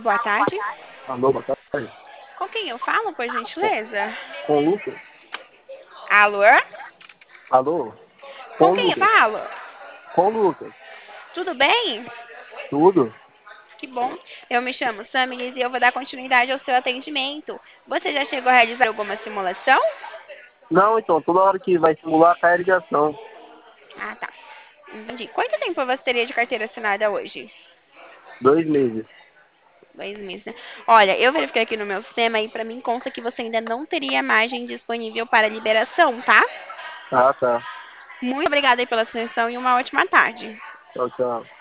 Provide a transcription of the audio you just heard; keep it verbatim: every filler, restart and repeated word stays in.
boa tarde. Alô, boa tarde. Com quem eu falo, por gentileza? Com o Lucas? Alô? Alô? Com Com o quem eu Lucas? falo? Com o Lucas? Tudo bem? Tudo? Que bom. Eu me chamo Samiris e eu vou dar continuidade ao seu atendimento. Você já chegou a realizar alguma simulação? Não, então, toda hora que vai simular, cai a ligação. Ah, tá. Entendi. Quanto tempo você teria de carteira assinada hoje? Dois meses. Dois meses, né? Olha, eu verifiquei aqui no meu sistema e pra mim consta que você ainda não teria margem disponível para liberação, tá? Ah, tá. Muito obrigada aí pela atenção e uma ótima tarde. Tchau, tchau.